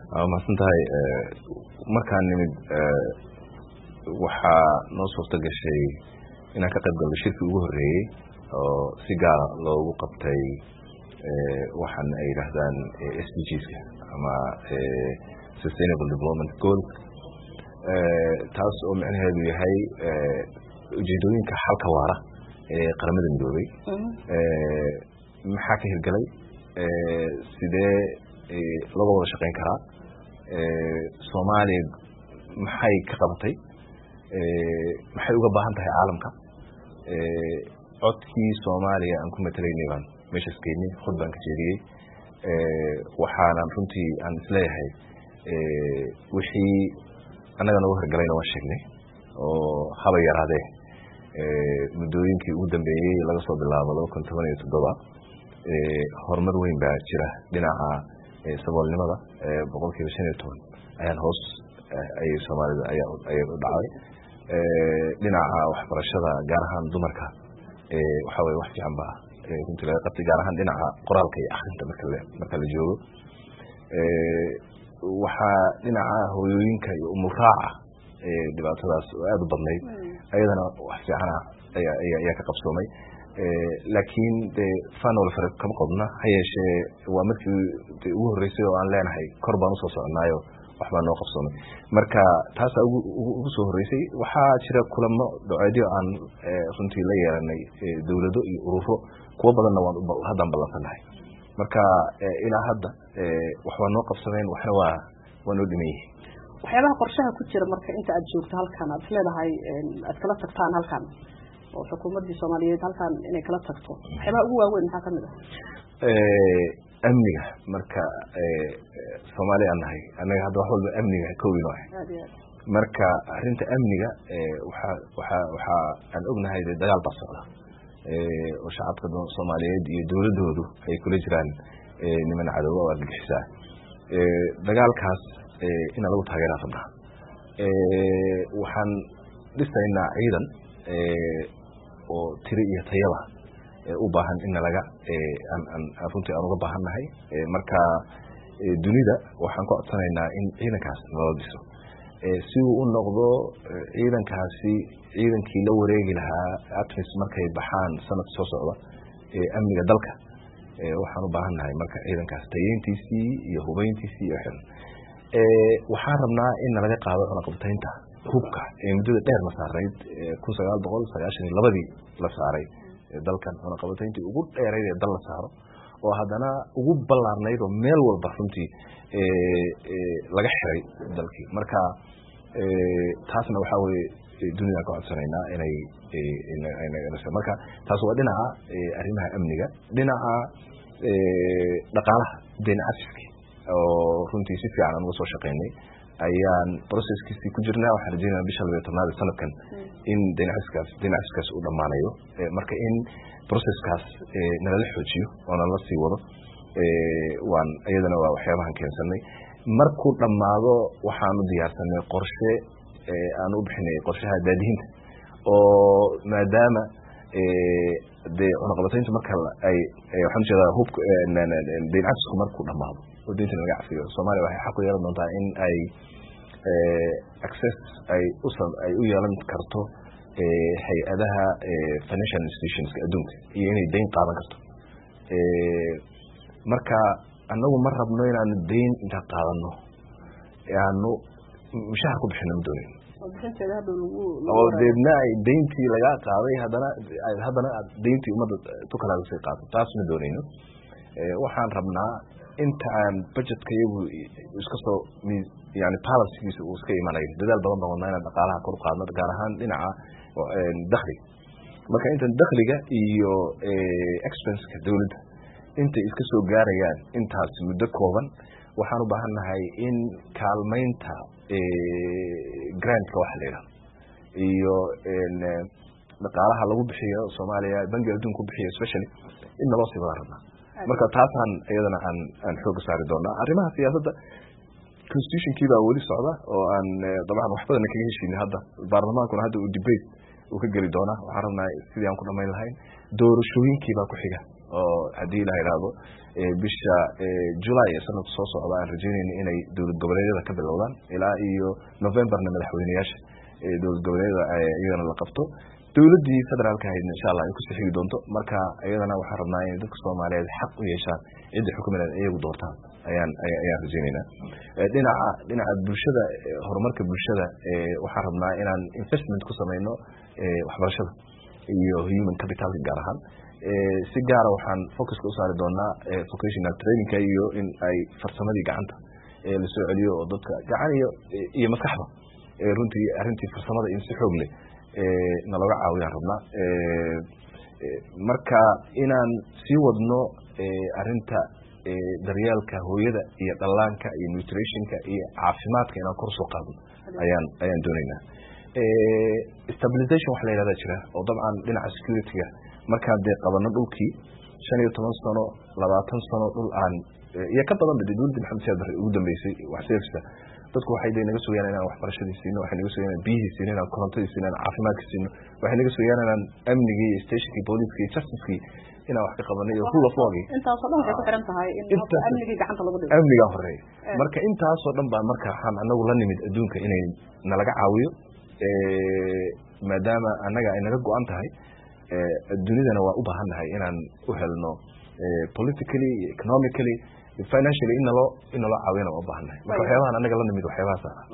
mahadsantahay markaan nimid waxaa noo suurta gashay inaan ka qayb galno shirkii ugu horeeyey oo si gaara loogu qabtay waxaan ay yidhaahdaan SDGs-ka ama Sustainable Development Goals, taas oo macnaheedu yahay ujeedooyinka xalka waara ee qaramada midoobay. maxaa ka hirgalay, sidee laga wada shaqeyn karaa, Soomaaliya maxay ka qabatay, maxay uga baahan tahay caalamka, codkii Soomaaliya aan ku matalaynay baan meeshaas keenay, khud baan ka jeediyey. waxaana runtii aan isleeyahay wixii annaga nooga hirgalayna waan sheegnay oo haba yaraadee muddooyinkii ugu dambeeyey laga soo bilaabo 2017 horumar weyn baa jira dhinaca saboolnimada, 15% ayaan hoos ayay Soomaalida ayay u dhacday. dhinaca waxbarashada gaar ahaan dumarka waxa way wax fiican baa runtii laga qabtay, gaar ahaan dhinaca qoraalka iyo akhrinta marka la joogo. waxaa dhinaca hooyooyinka iyo umuraaca dhibaatadaas oo aad u badnayd ayadana wax fiican ayaa ka qabsoomay. laakiin fan wala farq kama qodna, ha yeeshee waa markii ugu horeysay oo aan leenahay kor baan usoo soconaayo wax baa noo qabsoomay. marka taasaa ugu soo horeysay. waxaa jira kulamo doceedyo aan runtii la yeelanay dowlado iyo ururo, kuwo badanna haddaan ballansanahay. marka ilaa hadda wax waa noo qabsameen, waxna waa noo dhiman yihiin. waxyaabaha qorshaha ku jira marka inta aad joogto halkan aad isleedahay aad kala tagtaan halkan oo xukuumadda Soomaaliyeed halkan inay kala tagto, waxyaabaha ugu waaweyn maxaa kamid amniga. marka Soomaaliya aan nahay annaga hadda wax walba amniga ka weyn ah. marka arrinta amniga waxa aan ognahay dagaal baa socda oo shacabka Soomaaliyeed iyo dowladoodu ay kula jiraan niman cadow oo argagixisa. dagaalkaas in lagu taageero rabnaa. waxaan dhisaynaa ciidan oo tiri iyo tayaba u baahan in laga runtii aan uga baahannahay. marka dunida waxaan ku codsanaynaa in ciidankaas loo dhiso si uu u noqdo ciidankaasi ciidankii la wareegi lahaa ATMIS markay baxaan sanad soo socda amniga dalka. waxaan u baahannahay marka ciidankaas tayeyntiisii iyo hubeyntiisii iyo xil. waxaan rabnaa in laga qaado cunaqabataynta hubka muddada dheer la saarayd 1992 la saaray dalkan, cunaqabatayntii ugu dheerayd ee dal la saaro oo haddana ugu ballaarnayd oo meel walba runtii laga xiray dalkii. marka taasna waxaa weye dunida ka codsanaynaa inay marka taas waa dhinaca arrimaha amniga. dhinaca dhaqaalaha deyn cafiski oo runtii si fiican aan uga soo shaqeynay ayaan processkiisii ku jirnaa. waxaan rajeynayaa bisha 12 sanadkan in deyn cafiskaas uu dhammaanayo. marka in processkaas nala xoojiyo oo nala sii wado waan iyadana waa waxyaabahan keensanay. markuu dhammaado waxaan u diyaarsanay qorshe aan u bixinay qorshaha daadihinta oo maadaama cunaqabataynta marka ay waxaan jeedaa hubka deyn cafisku markuu dhammaado oo deynta laga cafiyo, Soomaaliya waxay xaq u yeelan doontaa in ay access ay u yeelan karto hay-adaha financial institutionska adduunka iyo inay deyn qaadan karto. marka annagu ma rabno inaanu deyn inta qaadano aanu mushahar ku bixino ma doonin oo deedna ay deyntii laga qaaday haddana deyntii ummadda tukala laga sii qaato. taas ma doonayno. waxaan rabnaa inta aan budgetka iyagu iska soo yani policygiisa uu iska imanayo, dadaal badan baan wadnaa inaan dhaqaalaha kor u qaadno gaar ahaan dhinaca dakhliga. marka intan dakhliga iyo expense-ka dowladda intay iska soo gaarayaan intaas muddo kooban, waxaan u baahannahay in kaalmaynta grantka waxa la yidhahdo iyo dhaqaalaha lagu bixiyo Soomaaliya bangiga adduunka ku bixiyo especially in naloo sii wada rabnaa. marka taasaan iyadana aan xoog saari doonaa. arrimaha siyaasadda constitutionkii baa weli socda oo aan dabcan wax badan kaga heshiinay. hadda baarlamaankuna hadda uu debate uu ka geli doonaa. waxaan rabnaa sidii aan ku dhamayn lahayn. doorashooyinkii baa ku xiga oo haddii la yidhaahdo bisha July sanadka soo socda aan rajeynayna inay dowlad goboleedyada ka bilowdaan ilaa iyo Novemberna madaxweynayaasha dowlad goboleedyada iyagana la qabto dowladii federaalka ahayd insha Allah ay ku sii xigi doonto marka iyadana waxaan rabnaa in dadka Soomaaliyeed xaq u yeeshaan cid xukuumadda iyagu doortaan ayaan rajeynaynaa dhinaca bulshada horumarka bulshada waxaan rabnaa inaan investment ku sameeyno waxbarashada iyo human capital gaar ahaan si gaar ah waxaan focus ku saari doonaa vocational training iyo in ay farsamadii gacanta la soo celiyo oo dadka gacan iyo maskaxda runtii arrintii farsamada in si xoog leh nalaga caawiyaan rabnaa marka inaan sii wadno arrinta daryeelka hooyada iyo dhallaanka iyo nutritionka iyo caafimaadka inaan kor soo qaadno ayaan doonaynaa stabilization waxa la yidhahdaa jira oo dabcan dhinaca security-ga markaan dee qabano dhulkii 15 sano 20 sano dhul aan iyo ka badan dowladda Maxamed Siyaad Barre ugu dambeysay wax seerta dadku waxay naga soo yaanayaan waxbarashadii siino waxay naga soo yaanayaan biyihii siino inaan korontadii siino caafimaadkii siino waxay naga soo yaanayaan amnigii stationkii booliskii justice-kii inaan wax ka qabano iyo rule of law-gii intaasoo dhan waxay ku xiran tahay in amnigii gacanta lagu dhigo amniga horeey marka intaasoo dhan baa marka waxaan anagu la nimid adduunka inay nalaga caawiyo maadaama annaga ay naga go-an tahay dunidana waa u baahannahay inaan u helno politically economically financially in naloo caawiyana waa u baahannahay marka waxyaabahan annaga la nimid waxyaabahaas